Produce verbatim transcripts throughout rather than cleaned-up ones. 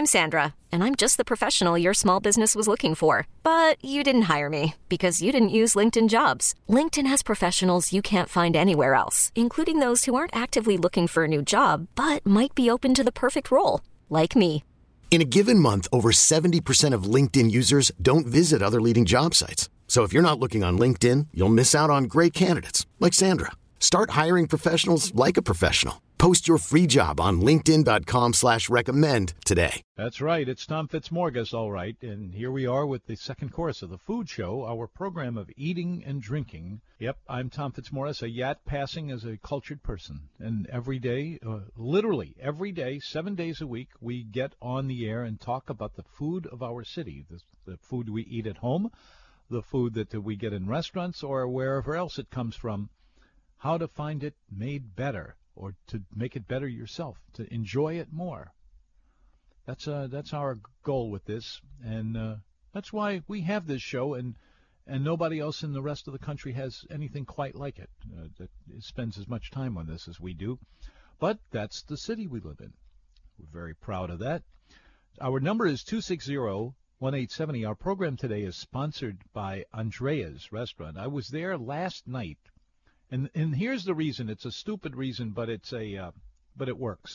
I'm Sandra, and I'm just the professional your small business was looking for. But you didn't hire me because you didn't use LinkedIn Jobs. LinkedIn has professionals you can't find anywhere else, including those who aren't actively looking for a new job, but might be open to the perfect role, like me. In a given month, over seventy percent of LinkedIn users don't visit other leading job sites. So if you're not looking on LinkedIn, you'll miss out on great candidates like Sandra. Start hiring professionals like a professional. Post your free job on linkedin.com slash recommend today. That's right. It's Tom Fitzmorgus, all right. And here we are with the second course of the Food Show, our program of eating and drinking. Yep, I'm Tom Fitzmorgus, a yacht passing as a cultured person. And every day, uh, literally every day, seven days a week, we get on the air and talk about the food of our city, the, the food we eat at home, the food that we get in restaurants or wherever else it comes from, how to find it made better, or to make it better yourself, to enjoy it more. That's uh, that's our goal with this, and uh, that's why we have this show, and and nobody else in the rest of the country has anything quite like it, uh, that spends as much time on this as we do. But that's the city we live in. We're very proud of that. Our number is two six zero, one eight seven zero. Our program today is sponsored by Andrea's Restaurant. I was there last night. And and here's the reason. It's a stupid reason, but it's a uh, but it works.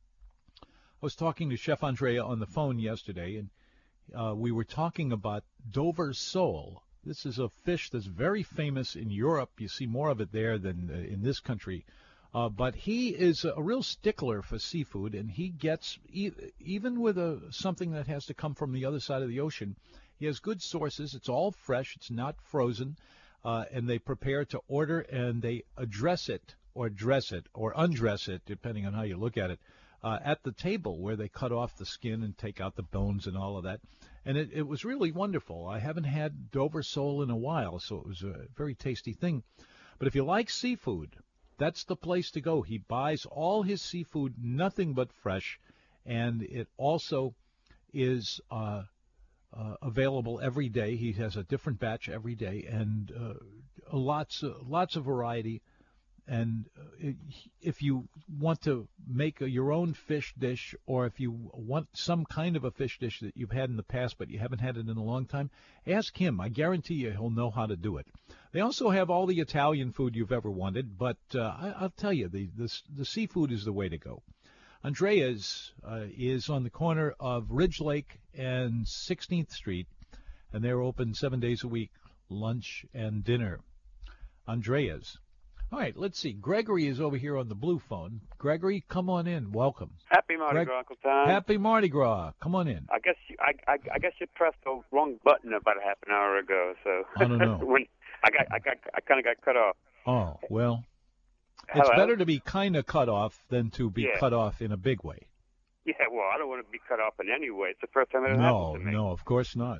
I was talking to Chef Andrea on the phone yesterday, and uh, we were talking about Dover sole. This is a fish that's very famous in Europe. You see more of it there than uh, in this country. Uh, but he is a real stickler for seafood, and he gets, e- even with a, something that has to come from the other side of the ocean, he has good sources. It's all fresh. It's not frozen. Uh, and they prepare to order, and they address it or dress it or undress it, depending on how you look at it, uh, at the table where they cut off the skin and take out the bones and all of that. And it, it was really wonderful. I haven't had Dover sole in a while, so it was a very tasty thing. But if you like seafood, that's the place to go. He buys all his seafood, nothing but fresh, and it also is uh, Uh, available every day. He has a different batch every day, and uh, lots, uh, lots of variety. And uh, if you want to make a, your own fish dish, or if you want some kind of a fish dish that you've had in the past but you haven't had it in a long time, ask him. I guarantee you he'll know how to do it. They also have all the Italian food you've ever wanted, but uh, I, I'll tell you, the, the the seafood is the way to go. Andrea's uh, is on the corner of Ridge Lake and sixteenth Street, and they're open seven days a week, lunch and dinner. Andrea's. All right, let's see. Gregory is over here on the blue phone. Gregory, come on in. Welcome. Happy Mardi Greg- Gras, Uncle Tom. Happy Mardi Gras. Come on in. I guess you, I, I, I guess you pressed the wrong button about a half an hour ago. So I don't know. when I got, I got, I kind of got cut off. Oh well. It's Hello? better to be kind of cut off than to be Yeah. cut off in a big way. Yeah, well, I don't want to be cut off in any way. It's the first time it No, happened to me. no, of course not.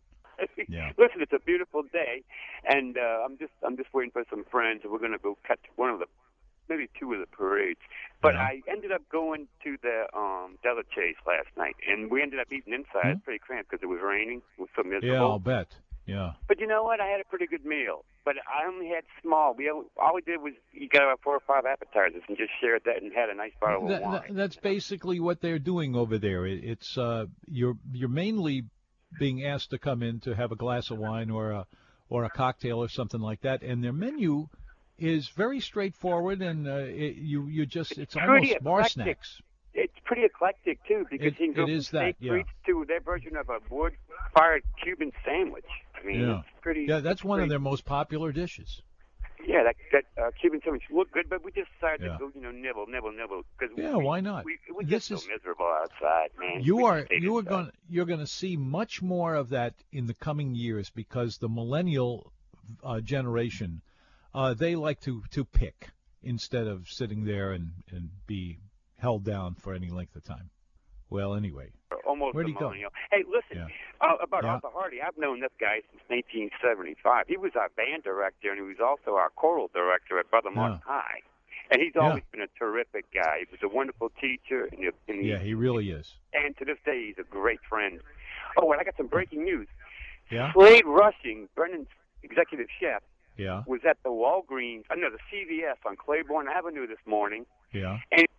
Yeah. Listen, it's a beautiful day, and uh, I'm just, I'm just waiting for some friends, and we're going to go catch one of the, maybe two of the parades. But Yeah. I ended up going to the um, Delachaise last night, and we ended up eating inside. Hmm? It's pretty cramped because it was raining. It was so miserable. Yeah, I'll bet. Yeah. But you know what? I had a pretty good meal. But I only had small. We all we did was you got about four or five appetizers and just shared that and had a nice bottle That, of wine. that- that's basically what they're doing over there. It, it's uh, you're you're mainly being asked to come in to have a glass of wine or a or a cocktail or something like that, and their menu is very straightforward, and uh, it, you you just it's, It's almost pretty bar eclectic. snacks. It's pretty eclectic too because It- you can go it from is that, steak yeah. treats to their version of a wood-fired Cuban sandwich. I mean, Yeah. it's pretty. Yeah, that's it's one of pretty, their most popular dishes. Yeah, that, that uh, Cuban sandwich looked good, but we just decided Yeah. to go, you know, nibble, nibble, nibble. Because Yeah, we, why not? We, it was This just is- so miserable outside, man. You We are just stayed you are inside. going you're going to see much more of that in the coming years because the millennial uh, generation uh, they like to, to pick instead of sitting there and, and be held down for any length of time. Well, anyway, Almost Where'd a he go? millennial. Hey, listen, Yeah. uh, about Yeah. Arthur Hardy, I've known this guy since nineteen seventy-five. He was our band director, and he was also our choral director at Brother Martin Yeah. High. And he's Yeah. always been a terrific guy. He was a wonderful teacher, and, he, and, he, yeah, he really is. and to this day, he's a great friend. Oh, and I got some breaking news. Yeah, Slade Rushing, Brennan's executive chef, yeah, was at the Walgreens, uh, no, the C V S on Claiborne Avenue this morning, yeah. and he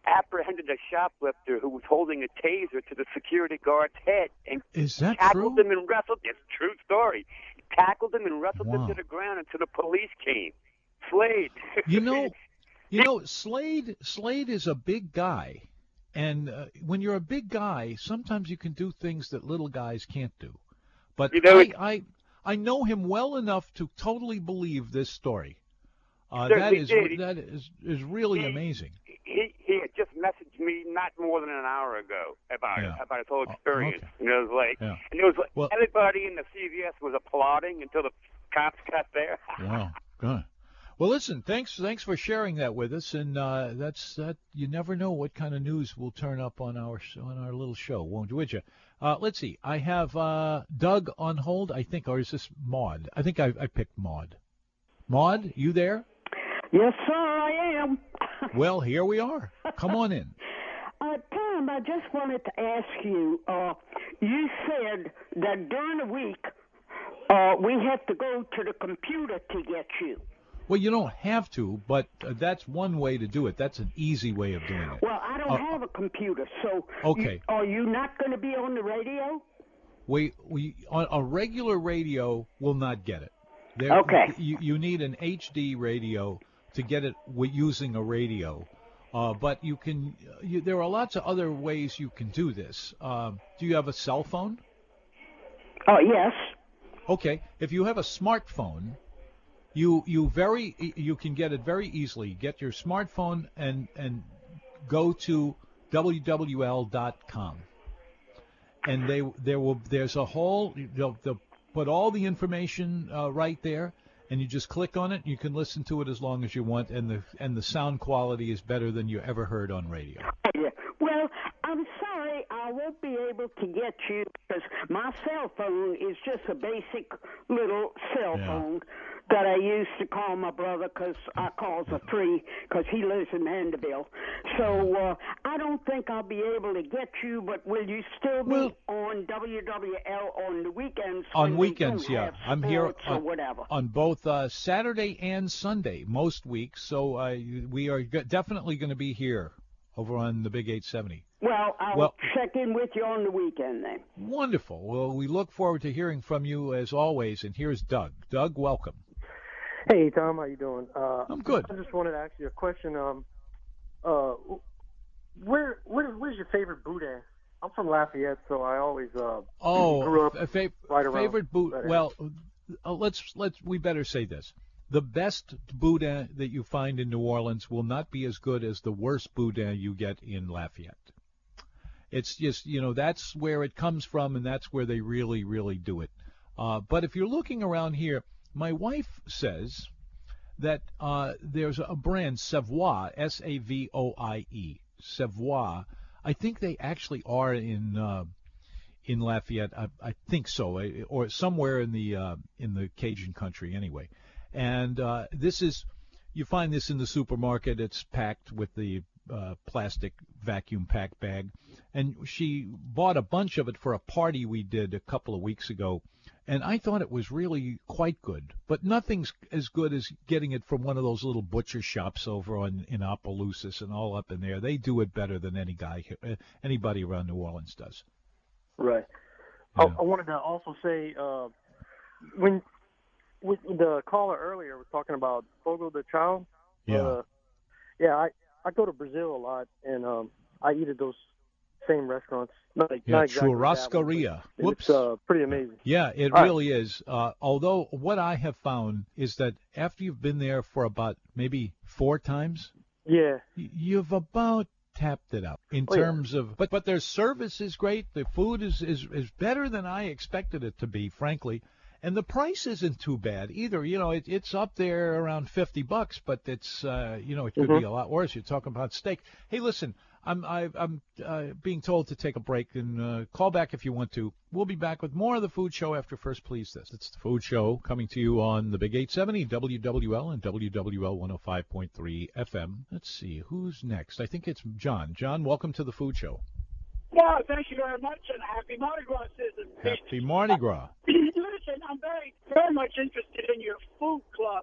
apprehended a shoplifter who was holding a taser to the security guard's head and Is that tackled true? him and wrestled. It's a true story. Tackled him and wrestled Wow. him to the ground until the police came. Slade. You know, you know, Slade. Slade is a big guy, and uh, when you're a big guy, sometimes you can do things that little guys can't do. But You know, I, it- I, I know him well enough to totally believe this story. Uh, Sir, that he is did. that is is really He- amazing. He he had just messaged me not more than an hour ago about Yeah. it, about his whole Oh, experience. okay. And it was like, Yeah. and it was like Well- everybody in the C V S was applauding until the cops got there. Wow, good. Well, listen, thanks thanks for sharing that with us, and uh, that's that. You never know what kind of news will turn up on our on our little show, won't you? Would you? Uh, let's see. I have uh, Doug on hold, I think, or is this Maud? I think I, I picked Maud. Maud, you there? Yes, sir, I am. Well, here we are. Come on in. Uh, Tom, I just wanted to ask you, uh, you said that during the week uh, we have to go to the computer to get you. Well, you don't have to, but uh, that's one way to do it. That's an easy way of doing it. Well, I don't Uh, have a computer, so Okay. you, are you not going to be on the radio? We we on a regular radio will not get it. There, Okay. You you need an H D radio to get it w- using a radio, uh, but you can. You, there are lots of other ways you can do this. Um, do you have a cell phone? Oh, yes. Okay. If you have a smartphone, you you very you can get it very easily. Get your smartphone and and go to W W L dot com. And they there will there's a whole they'll, they'll put all the information uh, right there, and you just click on it. You can listen to it as long as you want, and the and the sound quality is better than you ever heard on radio. Oh, yeah. Well, I'm sorry I won't be able to get you because my cell phone is just a basic little cell Yeah. phone that I used to call my brother because I calls a free because he lives in Mandeville. So uh, I don't think I'll be able to get you, but will you still be Well- on W W L on the weekends? On when we weekends, don't yeah, have I'm here sports or on, whatever. on both uh, Saturday and Sunday most weeks. So uh, we are g- definitely going to be here over on the Big eight seventy. Well, I'll Well- check in with you on the weekend then. Wonderful. Well, we look forward to hearing from you as always. And here's Doug. Doug, welcome. Hey Tom, how you doing? Uh, I'm good. I just wanted to ask you a question. Um, uh, where, where where's your favorite boudin? I'm from Lafayette, so I always uh Oh, grew up a fa- right around favorite boot. that area. Well, uh, let's let's we better say this: the best boudin that you find in New Orleans will not be as good as the worst boudin you get in Lafayette. It's just you know that's where it comes from, and that's where they really really do it. Uh, but if you're looking around here, my wife says that uh, there's a brand, Savoie, S A V O I E, Savoie. I think they actually are in uh, in Lafayette. I, I think so, eh, or somewhere in the uh, in the Cajun country anyway. And uh, this is, you find this in the supermarket. It's packed with the uh, plastic vacuum pack bag. And she bought a bunch of it for a party we did a couple of weeks ago. And I thought it was really quite good, but nothing's as good as getting it from one of those little butcher shops over on in Opelousas and all up in there. They do it better than any guy, uh, anybody around New Orleans does. right. Yeah. I, I wanted to also say uh, when, when the caller earlier was talking about Fogo de Chao. Yeah. Uh, yeah, I I go to Brazil a lot, and um, I eat at those same restaurants. Not, like, Yeah, not exactly that one, Churrascaria. but Whoops. It's uh, pretty amazing. Yeah, it All right. really is. Uh, although what I have found is that after you've been there for about maybe four times, Yeah. y- you've about tapped it out in Oh, yeah. terms of. But but their service is great. The food is, is is better than I expected it to be, frankly. And the price isn't too bad either. You know, it, it's up there around fifty bucks, but it's uh, you know it could be a lot worse. You're talking about steak. Hey, listen, I'm I, I'm uh, being told to take a break and uh, call back if you want to. We'll be back with more of the Food Show after First Please This. It's the Food Show coming to you on the Big eight seventy, W W L and W W L one oh five point three F M. Let's see who's next. I think it's John. John, welcome to the Food Show. Well, thank you very much, and happy Mardi Gras season. Happy Mardi Gras. Listen, I'm very, very much interested in your food club,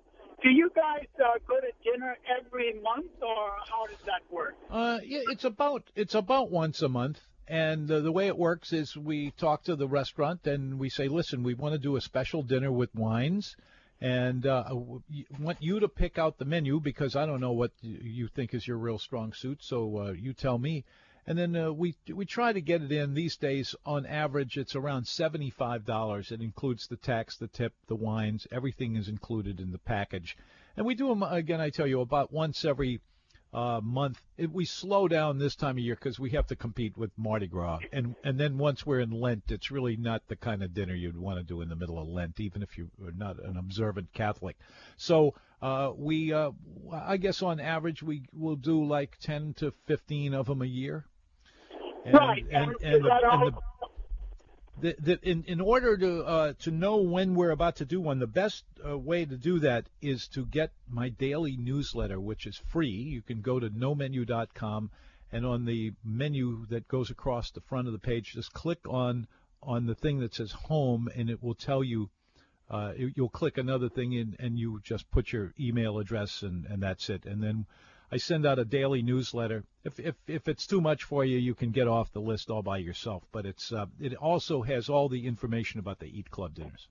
do you guys uh, go to dinner every month, or how does that work? Uh, yeah, it's about it's about once a month, and uh, the way it works is we talk to the restaurant and we say, listen, we want to do a special dinner with wines, and uh, we want you to pick out the menu because I don't know what you think is your real strong suit, so uh, you tell me. And then uh, we we try to get it in these days. On average, it's around seventy-five dollars. It includes the tax, the tip, the wines. Everything is included in the package. And we do them, again, I tell you, about once every uh, month. It, we slow down this time of year because we have to compete with Mardi Gras. And, and then once we're in Lent, it's really not the kind of dinner you'd want to do in the middle of Lent, even if you're not an observant Catholic. So uh, we, uh, I guess on average, we will do like ten to fifteen of them a year. And, right. And, and, the, and the, the, the, in, in order to uh, to know when we're about to do one, the best uh, way to do that is to get my daily newsletter, which is free. You can go to no menu dot com, and on the menu that goes across the front of the page, just click on on the thing that says Home, and it will tell you. Uh, you'll click another thing in, and you just put your email address, and, and that's it. And then I send out a daily newsletter. If if if it's too much for you, you can get off the list all by yourself. But it's uh, it also has all the information about the Eat Club dinners.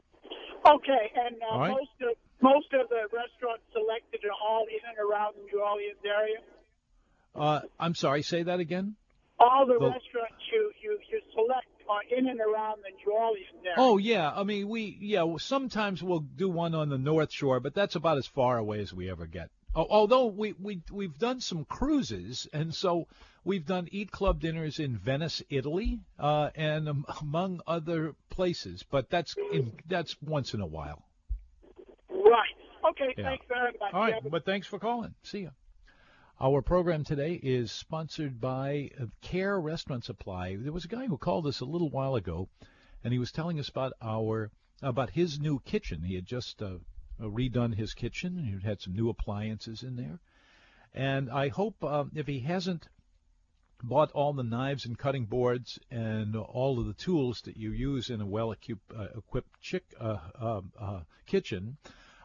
Okay, and uh, right. most of most of the restaurants selected are all in and around the New Orleans area. Uh, I'm sorry. Say that again. All the, the restaurants you, you you select are in and around the New Orleans area. Oh yeah, I mean we yeah sometimes we'll do one on the North Shore, but that's about as far away as we ever get. Although we, we, we've done some cruises, and so we've done Eat Club dinners in Venice, Italy, uh, and um, among other places. But that's in, that's once in a while. Right. Okay, Yeah. thanks very much. All right, but thanks for calling. See ya. Our program today is sponsored by Care Restaurant Supply. There was a guy who called us a little while ago, and he was telling us about our about his new kitchen. He had just uh, Uh, redone his kitchen. He had some new appliances in there. And I hope uh, if he hasn't bought all the knives and cutting boards and all of the tools that you use in a well-equipped uh, equipped chick, uh, uh, uh, kitchen,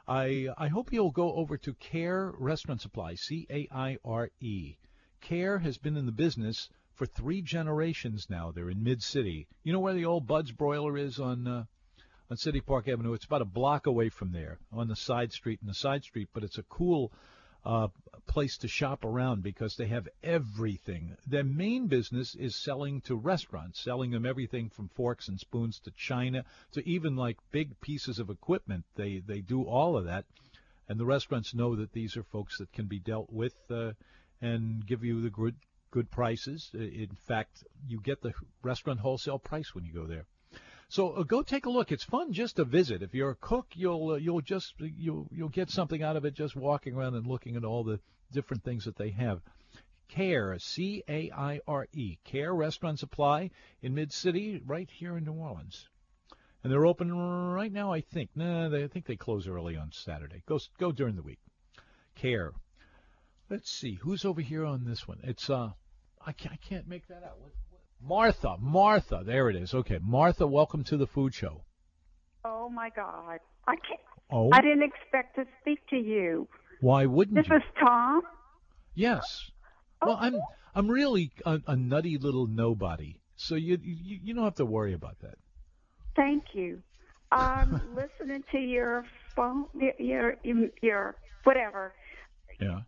I, I hope he'll go over to Care Restaurant Supply, C A I R E. Care has been in the business for three generations now. They're in Mid-City. You know where the old Bud's Broiler is on uh, on City Park Avenue? It's about a block away from there on the side street, in the side street, but it's a cool uh, place to shop around because they have everything. Their main business is selling to restaurants, selling them everything from forks and spoons to china to even like big pieces of equipment. They, they do all of that, and the restaurants know that these are folks that can be dealt with uh, and give you the good, good prices. In fact, you get the restaurant wholesale price when you go there. So uh, go take a look. It's fun just to visit. If you're a cook, you'll uh, you'll just you'll you'll get something out of it just walking around and looking at all the different things that they have. Care, C A I R E, Care Restaurant Supply in Mid-City, right here in New Orleans, and they're open right now. I think. Nah, they, I think they close early on Saturday. Go go during the week. Care. Let's see who's over here on this one. It's uh, I can't, I can't make that out. What, Martha, Martha, there it is. Okay, Martha, welcome to the food show. Oh my God, I can't. Oh, I didn't expect to speak to you. Why wouldn't This you? is Tom. Yes. Oh. Well, I'm I'm really a, a nutty little nobody, so you, you you don't have to worry about that. Thank you. I'm listening to your phone, your your, your whatever. Yeah.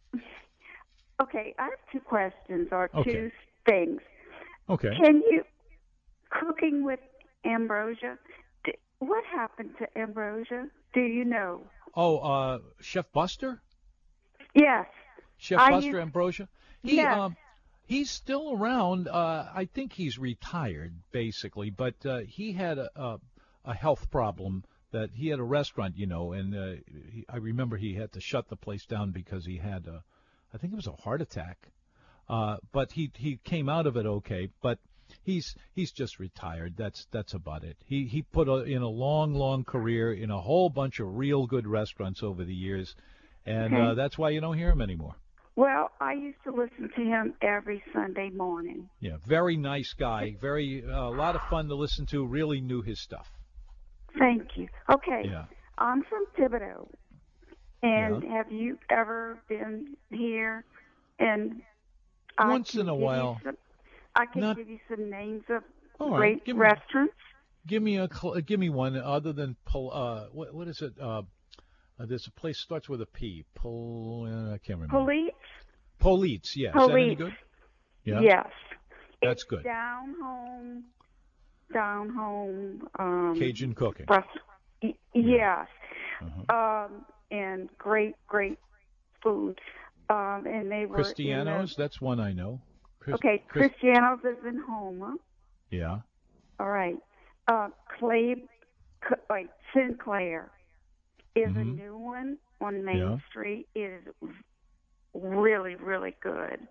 Okay, I have two questions or Okay. two things. Okay. Can you cooking with ambrosia? d- What happened to ambrosia? Do you know? Oh, uh, Chef Buster? Yes. Chef I Buster used- Ambrosia? He Yes. um he's still around. Uh, I think he's retired basically, but uh, he had a, a a health problem that he had a restaurant, you know, and uh, he, I remember he had to shut the place down because he had a, I think it was a heart attack. Uh, but he he came out of it okay. But he's he's just retired. That's that's about it. He he put a, in a long long career in a whole bunch of real good restaurants over the years, and Okay. uh, that's why you don't hear him anymore. Well, I used to listen to him every Sunday morning. Yeah, very nice guy. Very uh, a lot of fun to listen to. Really knew his stuff. Thank you. Okay. Yeah. I'm from Thibodeau. And Yeah. have you ever been here? And Once I can in a give you while. some- I can Not- give you some names of All right, great give me- restaurants. Give me a cl- give me one other than Pol- uh what what is it? Uh, uh there's a place starts with a P. Pol uh, I can't remember. Police? Politz, yeah. Is that any Police. good? Yeah. Yes. That's It's good. Down home, down home. Um, Cajun cooking. rest- y- yes. Uh-huh. Um, and great, great food. Um, and they were in Cristiano's, the, that's one I know. Chris- okay, Chris- Cristiano's is in Houma. Yeah. All right. Uh, Clay, C- like Sinclair is a Mhm. new one on Main Yeah. Street. It is really, really good.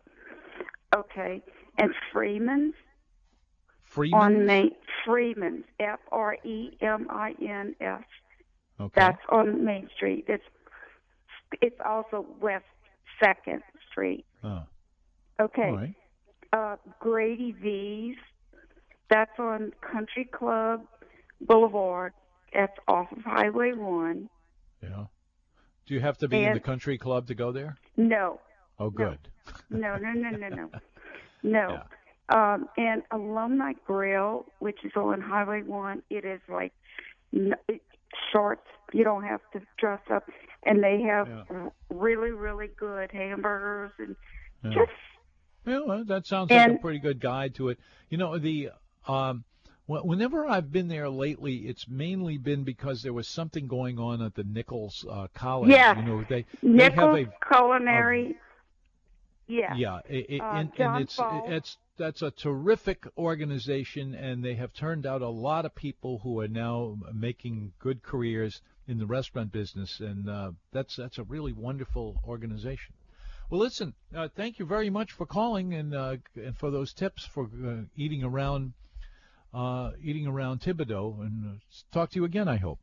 Okay. And Freeman's Freeman. on Main Freeman's, F R E M I N S. Okay. That's on Main Street. It's it's also West Second Street. Oh. Okay. All right. Uh, Grady V's. That's on Country Club Boulevard. That's off of Highway One. Yeah. Do you have to be in And- the country club to go there? No, Oh, good. no, no, no, no, no, no. Um, and Alumni Grill, which is on Highway One. It is like n- it- shorts. You don't have to dress up, and they have Yeah. r- really, really good hamburgers and Yeah. just Yeah, well, that sounds like a And- pretty good guide to it. You know, the um, wh- whenever I've been there lately, it's mainly been because there was something going on at the Nichols uh, College. Yes. You know, they Nichols they have a Culinary. yeah. yeah, it, it, Uh, and, John and it's Fall. it's that's a terrific organization, and they have turned out a lot of people who are now making good careers in the restaurant business, and uh, that's that's a really wonderful organization. Well, listen, uh, thank you very much for calling and uh, and for those tips for uh, eating around uh, eating around Thibodaux, and uh, talk to you again, I hope.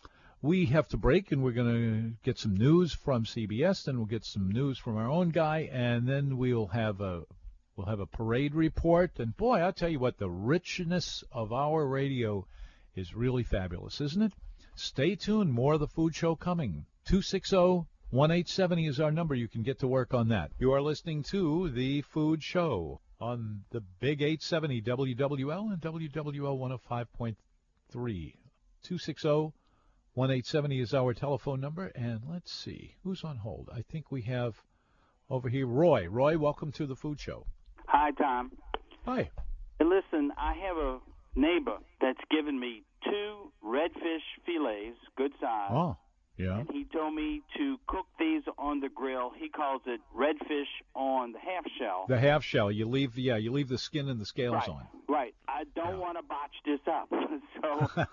We have to break, and we're going to get some news from C B S, then we'll get some news from our own guy, and then we'll have a we'll have a parade report. And boy, I'll tell you what, the richness of our radio is really fabulous, isn't it? Stay tuned, more of the Food Show coming. two six zero, one eight seven zero is our number. You can get to work on that. You are listening to the Food Show on the Big eight seventy W W L and W W L one oh five point three. two six zero, one eight seven zero is our telephone number. And let's see, who's on hold? I think we have over here Roy. Roy, welcome to the Food Show. Hi, Tom. Hi. Hey, listen, I have a neighbor that's given me two redfish fillets, good size. Oh, yeah. And he told me to cook these on the grill. He calls it redfish on the half shell. The half shell. You leave, yeah, you leave the skin and the scales right, on. right. I don't want to botch this up, so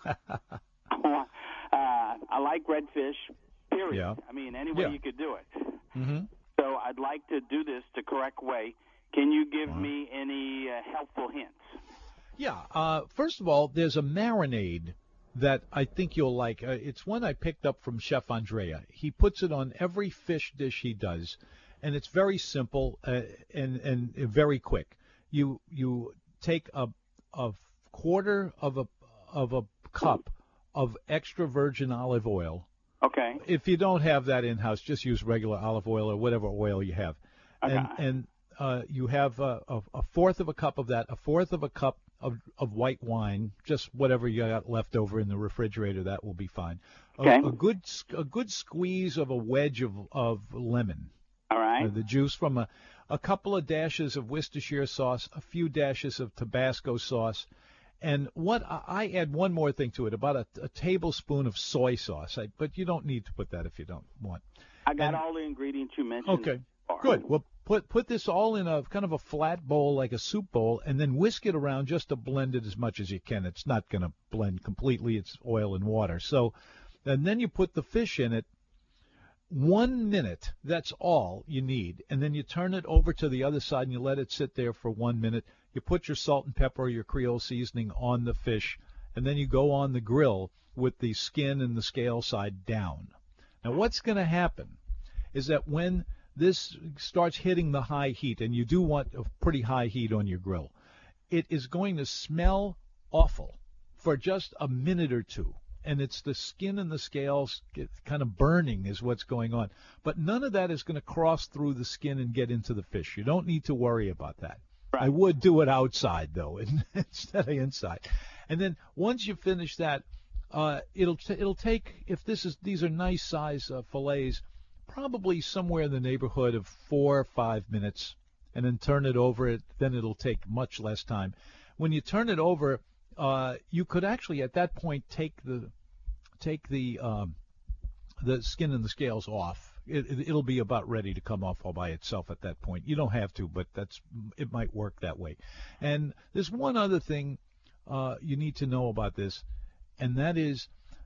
I, want, uh, I like redfish. Period. Yeah. I mean, any way Yeah. you could do it. Mm-hmm. So I'd like to do this the correct way. Can you give me any uh, helpful hints? Yeah. Uh, first of all, there's a marinade that I think you'll like. Uh, it's one I picked up from Chef Andrea. He puts it on every fish dish he does, and it's very simple uh, and and very quick. You you take a a quarter of a of a cup of extra virgin olive oil. Okay. If you don't have that in house, just use regular olive oil or whatever oil you have. Okay. And and uh, you have a, a, a fourth of a cup of that, a fourth of a cup of, of white wine, just whatever you got left over in the refrigerator, that will be fine. A, Okay. a good a good squeeze of a wedge of, of lemon. All right. Uh, the juice from a, a couple of dashes of Worcestershire sauce, a few dashes of Tabasco sauce, and what I, I add one more thing to it, about a, a tablespoon of soy sauce. I, but you don't need to put that if you don't want. I got And- all the ingredients you mentioned. Okay, Or- good. Well, put put this all in a kind of a flat bowl, like a soup bowl, and then whisk it around just to blend it as much as you can. It's not going to blend completely. It's oil and water. So, and then you put the fish in it. One minute, that's all you need. And then you turn it over to the other side and you let it sit there for one minute. You put your salt and pepper, your Creole seasoning on the fish, and then you go on the grill with the skin and the scale side down. Now, what's going to happen is that when this starts hitting the high heat, and you do want a pretty high heat on your grill, it is going to smell awful for just a minute or two. and it's the skin and the scales get kind of burning is what's going on. But none of that is going to cross through the skin and get into the fish. You don't need to worry about that. Right. I would do it outside, though, instead of inside. And then once you finish that, uh, it'll t- it'll take, if this is these are nice size uh, fillets, probably somewhere in the neighborhood of four or five minutes, and then turn it over. It then it'll take much less time. When you turn it over, uh, you could actually at that point take the take the um, the skin and the scales off. It, it, it'll be about ready to come off all by itself at that point. You don't have to, but that's it might work that way. And there's one other thing uh, you need to know about this, and that is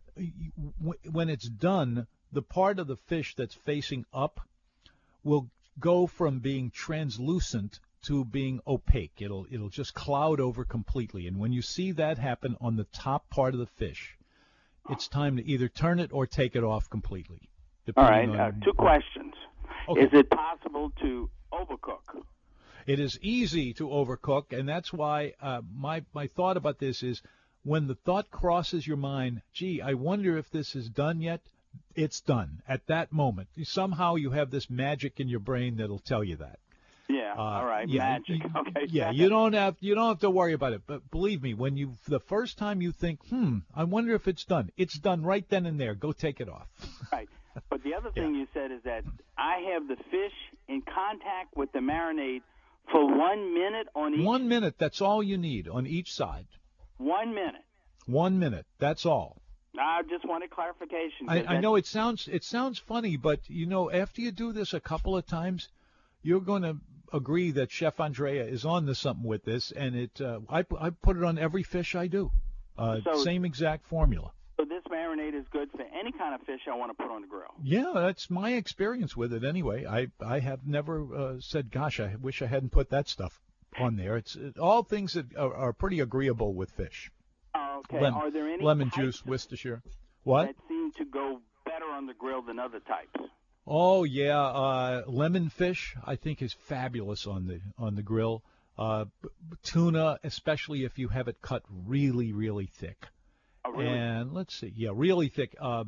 when it's done, the part of the fish that's facing up will go from being translucent to being opaque. It'll it'll just cloud over completely. And when you see that happen on the top part of the fish, it's time to either turn it or take it off completely. All right, uh, two questions. Okay. Is it possible to overcook? It is easy to overcook, and that's why uh, my, my thought about this is when the thought crosses your mind, gee, I wonder if this is done yet, it's done at that moment. Somehow you have this magic in your brain that'll tell you that. Yeah, uh, all right, yeah, magic. You, okay. Yeah, you don't have you don't have to worry about it. But believe me, when you the first time you think, hmm, I wonder if it's done, it's done right then and there. Go take it off. Right. But the other thing yeah. you said is that I have the fish in contact with the marinade for one minute on each. One minute. That's all you need on each side. One minute. One minute. That's all. I just wanted clarification. I, I know it sounds it sounds funny, but you know, after you do this a couple of times, you're going to agree that Chef Andrea is on to something with this, and it uh, I I put it on every fish I do. Uh, so, same exact formula. So this marinade is good for any kind of fish I want to put on the grill. Yeah, that's my experience with it anyway. I I have never uh, said, gosh, I wish I hadn't put that stuff on there. It's it, all things that are, are pretty agreeable with fish. Okay. Lem- are there any lemon types juice, Worcestershire? What? that seem to go better on the grill than other types? Oh yeah, uh, lemon fish I think is fabulous on the on the grill. Uh, b- tuna, especially if you have it cut really really thick. Oh, really? And let's see, yeah, really thick. Uh,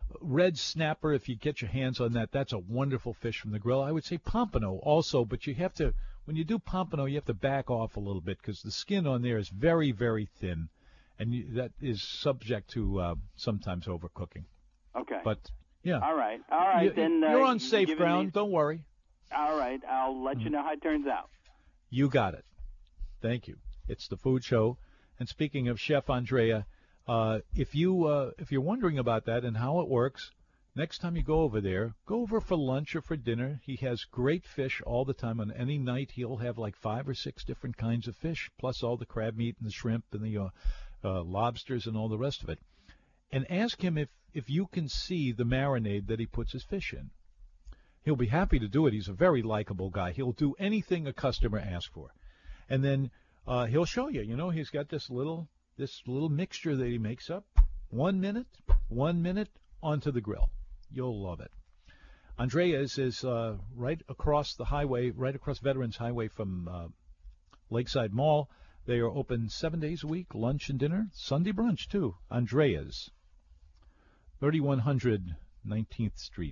red snapper, if you get your hands on that, that's a wonderful fish from the grill. I would say pompano also, but you have to when you do pompano, you have to back off a little bit because the skin on there is very very thin, and you, that is subject to uh, sometimes overcooking. Okay. But yeah. All right. All right. You, then you're uh, on safe ground. Me... Don't worry. All right. I'll let you know how it turns out. You got it. Thank you. It's the Food Show. And speaking of Chef Andrea, uh, if you uh, if you're wondering about that and how it works, next time you go over there, go over for lunch or for dinner. He has great fish all the time. On any night, he'll have like five or six different kinds of fish, plus all the crab meat and the shrimp and the uh, uh, lobsters and all the rest of it. And ask him if, if you can see the marinade that he puts his fish in. He'll be happy to do it. He's a very likable guy. He'll do anything a customer asks for. And then uh, he'll show you. You know, he's got this little this little mixture that he makes up. One minute, one minute onto the grill. You'll love it. Andrea's is uh, right across the highway, right across Veterans Highway from uh, Lakeside Mall. They are open seven days a week, lunch and dinner, Sunday brunch too. Andrea's, thirty-one hundred nineteenth Street.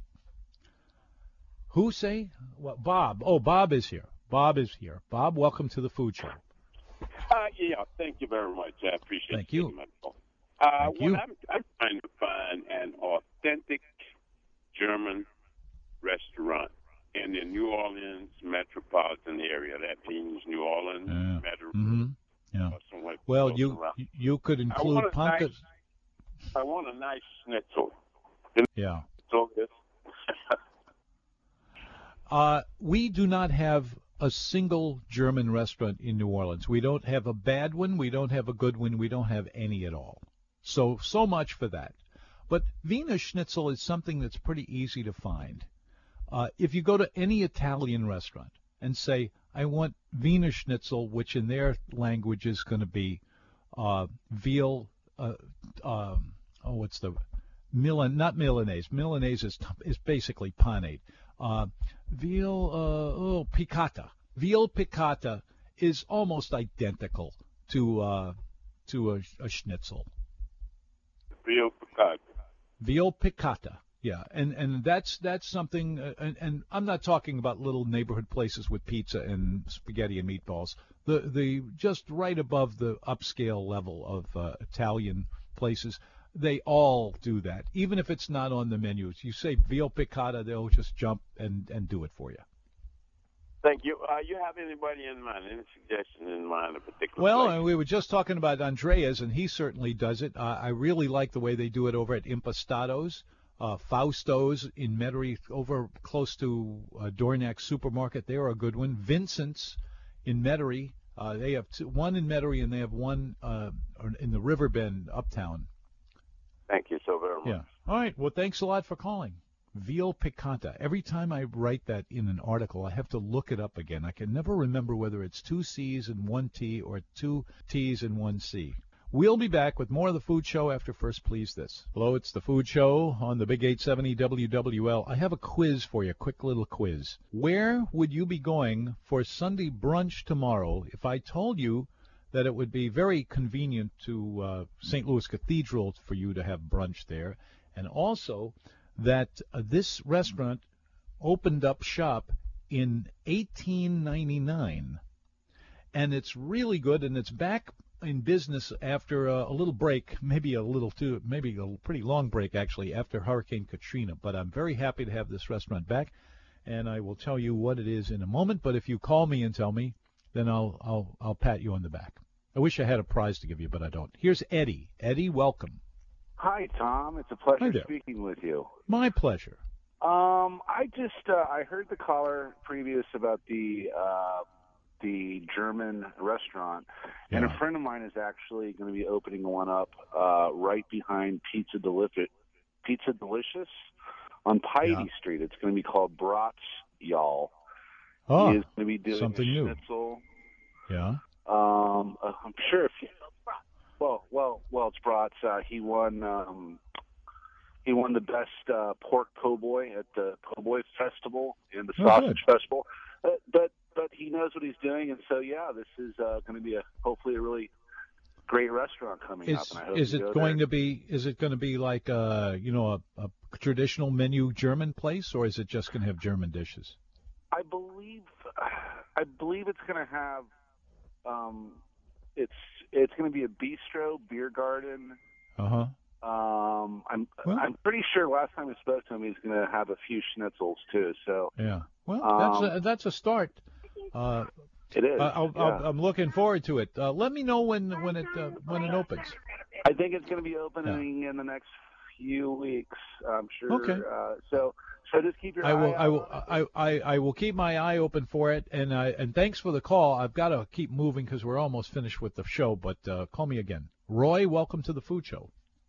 Who say? Well, Bob. Oh, Bob is here. Bob is here. Bob, welcome to the Food Show. Uh, yeah, thank you very much. I appreciate thank you. My call. Uh, thank well, you. I'm, I'm trying to find an authentic German restaurant in the New Orleans metropolitan area. That means New Orleans, yeah. Metro. Mm-hmm. Yeah. Well, you around. you could include I want, Ponca. nice, I want a nice schnitzel. Yeah. So this. uh, we do not have a single German restaurant in New Orleans. We don't have a bad one. We don't have a good one. We don't have any at all. So, so much for that. But Wiener Schnitzel is something that's pretty easy to find. Uh, if you go to any Italian restaurant and say, I want Wiener Schnitzel, which in their language is going to be uh, veal, uh, uh, oh, what's the, Milan, not Milanese. Milanese is, is basically panade. Uh, veal, uh, oh, piccata. Veal piccata is almost identical to uh, to a, a schnitzel. Veal piccata. Veal piccata. Yeah, and and that's that's something, uh, and, and I'm not talking about little neighborhood places with pizza and spaghetti and meatballs. The the just right above the upscale level of uh, Italian places, they all do that. Even if it's not on the menus, you say veal piccata, they'll just jump and and do it for you. Thank you. Uh, you have anybody in mind? Any suggestion in mind? A particular Well, place? and we were just talking about Andreas, and he certainly does it. Uh, I really like the way they do it over at Impastados. Uh, Fausto's in Metairie, over close to uh, Dornack Supermarket. They're a good one. Vincent's in Metairie. Uh, they have two, one in Metairie, and they have one uh, in the Riverbend uptown. Thank you so very much. Yeah. All right. Well, thanks a lot for calling. Veal piccata. Every time I write that in an article, I have to look it up again. I can never remember whether it's two C's and one T or two T's and one C. We'll be back with more of the Food Show after First Please This. Hello, it's the Food Show on the Big eight seventy W W L. I have a quiz for you, a quick little quiz. Where would you be going for Sunday brunch tomorrow if I told you that it would be very convenient to uh, Saint Louis Cathedral for you to have brunch there, and also that uh, this restaurant opened up shop in eighteen ninety-nine, and it's really good, and it's back in business after uh, a little break, maybe a little too, maybe a pretty long break actually after Hurricane Katrina. But I'm very happy to have this restaurant back, and I will tell you what it is in a moment. But if you call me and tell me, then I'll I'll I'll pat you on the back. I wish I had a prize to give you, but I don't. Here's Eddie. Eddie, welcome. Hi, Tom. It's a pleasure Hi there. speaking with you. My pleasure. Um, I just uh, I heard the caller previous about the uh, the German restaurant, Yeah. and a friend of mine is actually going to be opening one up uh, right behind Pizza Delicious, Pizza Delicious on Piety Yeah. Street. It's going to be called Bratz Y'all. Oh, he is going to be doing something a new. schnitzel. Yeah. Um, uh, I'm sure if you, well, well, well, it's Bratz. Uh, he won. Um, He won the best uh, pork po' boy at the Po' Boy Festival and the Oh, Sausage good. Festival. Uh, but but he knows what he's doing, and so yeah, this is uh, going to be a hopefully a really great restaurant coming up. Is And I hope is you it go going there. to be is it going to be like uh you know a, a traditional menu German place, or is it just going to have German dishes? I believe I believe it's going to have um, it's it's going to be a bistro, beer garden. Uh huh. Um, I'm Well- I'm pretty sure last time we spoke to him, he's going to have a few schnitzels too. So Yeah. Well, Um, that's a, that's a start. Uh, it is. I- I'll, yeah. I'll, I'm looking forward to it. Uh, let me know when when it uh, when it opens. I think it's going to be opening in the next few weeks. I'm sure. Okay. Uh, so so just keep your I eye will out. I will I, I, I will keep my eye open for it, and I and thanks for the call. I've got to keep moving because we're almost finished with the show. But uh, call me again, Roy. Welcome to the Food Show.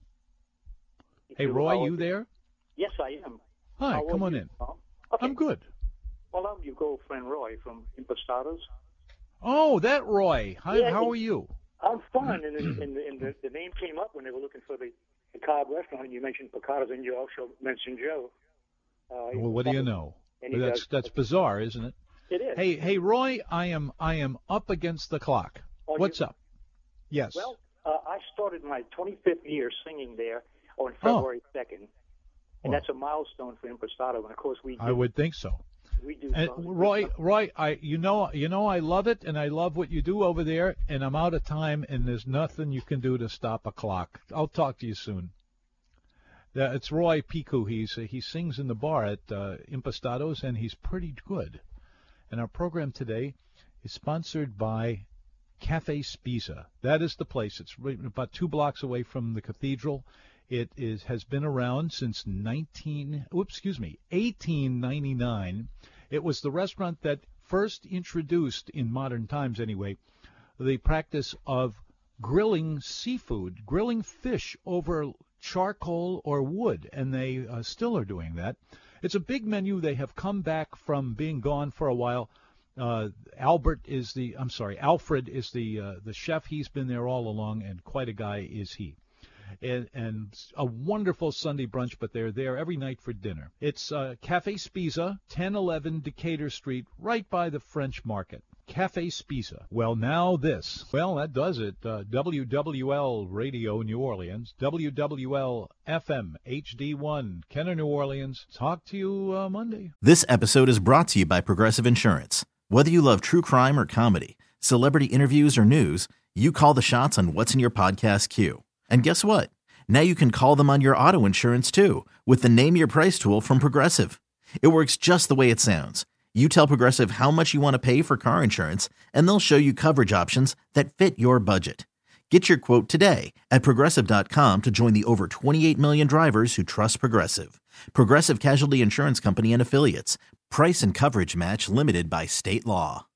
Hey, Roy, How are you there? Yes, I am. Hi, How come are on you, in. Tom? Okay. I'm good. Well, I'm your girlfriend Roy from Impastados. Oh, that Roy. Hi, Yeah, how he- are you? I'm fine, and, and, and, and the, the name came up when they were looking for the, the Cobb restaurant, and you mentioned Picados, and you also mentioned Joe. Uh, Well, what do you know? And he That's does- that's bizarre, isn't it? It is. Hey, hey, Roy, I am I am up against the clock. Are What's you? up? Yes. Well, uh, I started my twenty-fifth year singing there on Oh. February second, and that's a milestone for Impastado. And of course, we I do, would think so. we do. And songs- Roy, Roy, I you know you know I love it, and I love what you do over there. And I'm out of time, and there's nothing you can do to stop a clock. I'll talk to you soon. Uh, it's Roy Piku. He's uh, he sings in the bar at uh, Impastados, and he's pretty good. And our program today is sponsored by Cafe Spiza. That is the place. It's right about two blocks away from the cathedral. It is has been around since nineteen. Oops, excuse me, eighteen ninety-nine. It was the restaurant that first introduced, in modern times anyway, the practice of grilling seafood, grilling fish over charcoal or wood, and they uh, still are doing that. It's a big menu. They have come back from being gone for a while. Uh, Albert is the, I'm sorry, Alfred is the uh, the chef. He's been there all along, and quite a guy is he. And, and a wonderful Sunday brunch, but they're there every night for dinner. It's uh, Cafe Spiza, ten eleven Decatur Street, right by the French Market. Cafe Spiza. Well, now this. Well, that does it. Uh, W W L Radio New Orleans, W W L F M H D one, Kenner, New Orleans. Talk to you uh, Monday. This episode is brought to you by Progressive Insurance. Whether you love true crime or comedy, celebrity interviews or news, you call the shots on what's in your podcast queue. And guess what? Now you can call them on your auto insurance too with the Name Your Price tool from Progressive. It works just the way it sounds. You tell Progressive how much you want to pay for car insurance, and they'll show you coverage options that fit your budget. Get your quote today at Progressive dot com to join the over twenty-eight million drivers who trust Progressive. Progressive Casualty Insurance Company and Affiliates. Price and coverage match limited by state law.